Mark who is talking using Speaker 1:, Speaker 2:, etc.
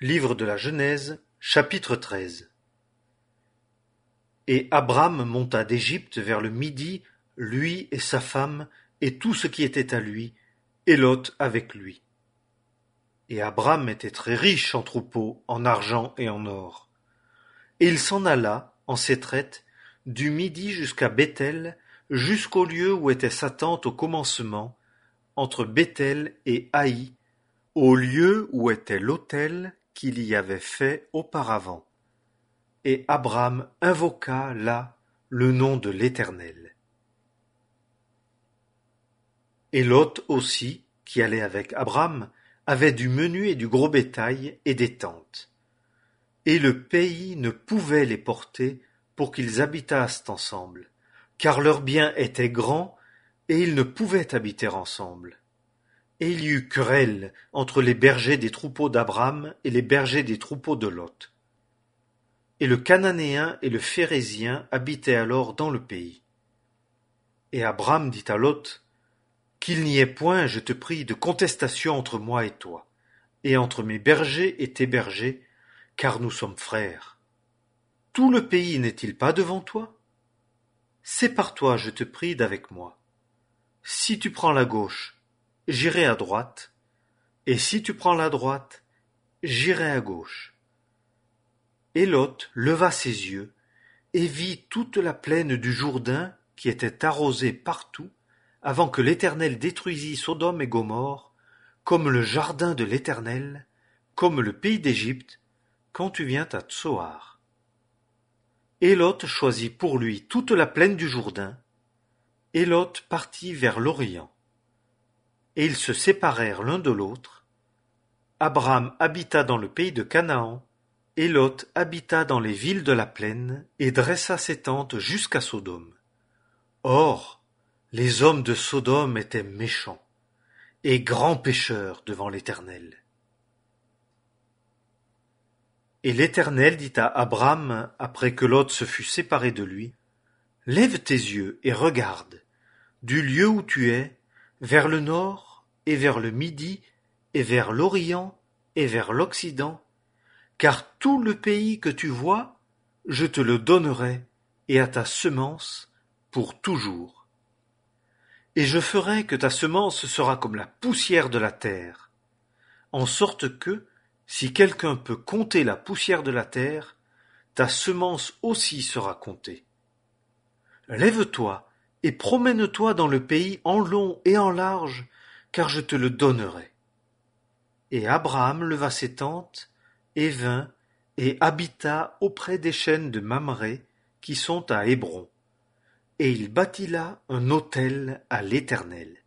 Speaker 1: Livre de la Genèse, chapitre 13. Et Abram monta d'Égypte vers le midi, lui et sa femme, et tout ce qui était à lui, et Lot avec lui. Et Abram était très riche en troupeaux, en argent et en or. Et il s'en alla, en ses traites, du midi jusqu'à Béthel, jusqu'au lieu où était sa tente au commencement, entre Béthel et Haï, au lieu où était l'autel qu'il y avait fait auparavant. Et Abram invoqua là le nom de l'Éternel. Et Lot aussi, qui allait avec Abram, avait du menu et du gros bétail et des tentes. Et le pays ne pouvait les porter pour qu'ils habitassent ensemble, car leurs biens étaient grands et ils ne pouvaient habiter ensemble. Et il y eut querelle entre les bergers des troupeaux d'Abram et les bergers des troupeaux de Lot. Et le Cananéen et le Phérézien habitaient alors dans le pays. Et Abram dit à Lot, qu'il n'y ait point, je te prie, de contestation entre moi et toi, et entre mes bergers et tes bergers, car nous sommes frères. Tout le pays n'est-il pas devant toi? Sépare-toi, je te prie, d'avec moi. Si tu prends la gauche, j'irai à droite, et si tu prends la droite, j'irai à gauche. Et Lot leva ses yeux, et vit toute la plaine du Jourdain qui était arrosée partout, avant que l'Éternel détruisît Sodome et Gomorrhe, comme le jardin de l'Éternel, comme le pays d'Égypte, quand tu viens à Tsoar. Et Lot choisit pour lui toute la plaine du Jourdain, et Lot partit vers l'Orient. Et ils se séparèrent l'un de l'autre. Abram habita dans le pays de Canaan, et Lot habita dans les villes de la plaine, et dressa ses tentes jusqu'à Sodome. Or, les hommes de Sodome étaient méchants, et grands pécheurs devant l'Éternel. Et l'Éternel dit à Abram, après que Lot se fut séparé de lui, « Lève tes yeux et regarde, du lieu où tu es, vers le nord, et vers le midi, et vers l'Orient, et vers l'Occident, car tout le pays que tu vois, je te le donnerai, et à ta semence, pour toujours. Et je ferai que ta semence sera comme la poussière de la terre, en sorte que, si quelqu'un peut compter la poussière de la terre, ta semence aussi sera comptée. Lève-toi et promène-toi dans le pays en long et en large, car je te le donnerai. Et Abraham leva ses tentes, et vint, et habita auprès des chênes de Mamré, qui sont à Hébron. Et il bâtit là un autel à l'Éternel.